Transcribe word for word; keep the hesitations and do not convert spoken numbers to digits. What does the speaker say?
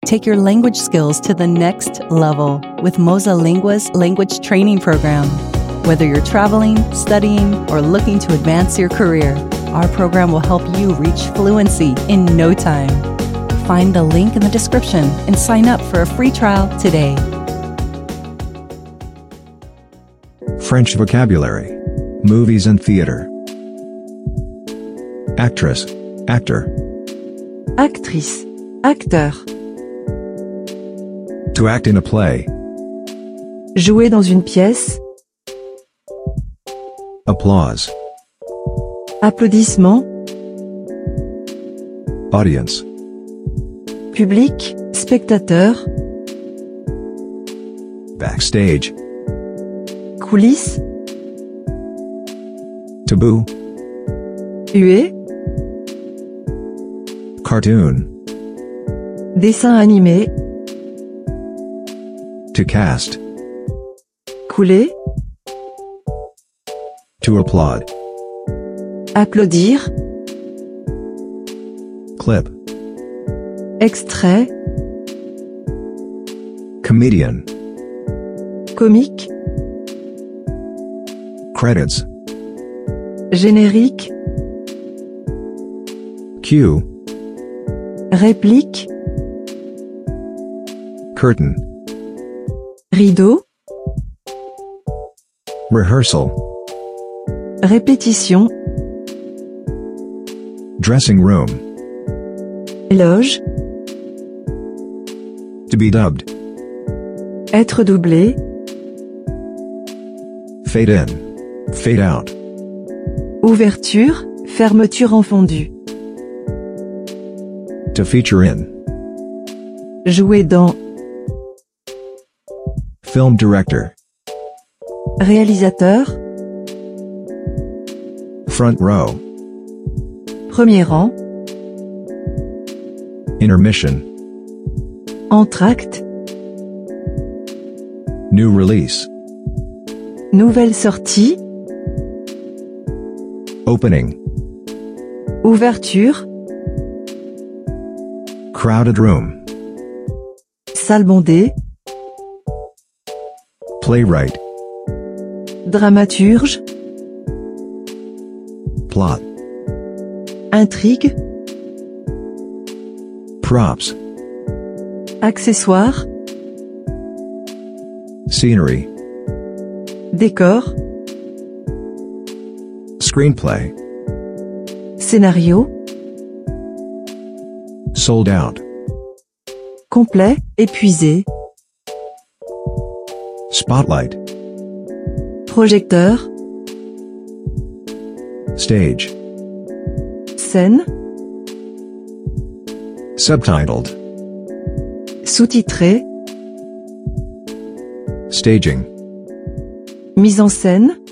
take your language skills to the next level with Moza Lingua's language training program. Whether you're traveling, studying, or looking to advance your career, our program will help you reach fluency in no time. Find the link in the description and sign up for a free trial today. French vocabulary. Movies and theater. Actress, actor. Actrice, acteur. To act in a play. Jouer dans une pièce. Applause. Applaudissements. Audience. Public, spectateur. Backstage. Coulisses. Taboo. Huée. Cartoon. Dessin animé. To cast. Couler. To applaud. Applaudir. Clip. Extrait. Comedian. Comique. Credits. Générique. Cue. Réplique. Curtain. Rideau. Rehearsal. Répétition. Dressing room. Loge. To be dubbed. Être doublé. Fade in. Fade out. Ouverture, fermeture en fondu. To feature in. Jouer dans. Film director. Réalisateur. Front row. Premier rang. Intermission. Entracte. New release. Nouvelle sortie. Opening. Ouverture. Crowded room. Salle bondée. Playwright. Dramaturge. Plot. Intrigue. Props. Accessoire. Scenery. Décor. Screenplay. Scénario. Sold out. Complet, épuisé. Spotlight. Projecteur. Stage. Scène. Subtitled. Sous-titré. Staging. Mise en scène.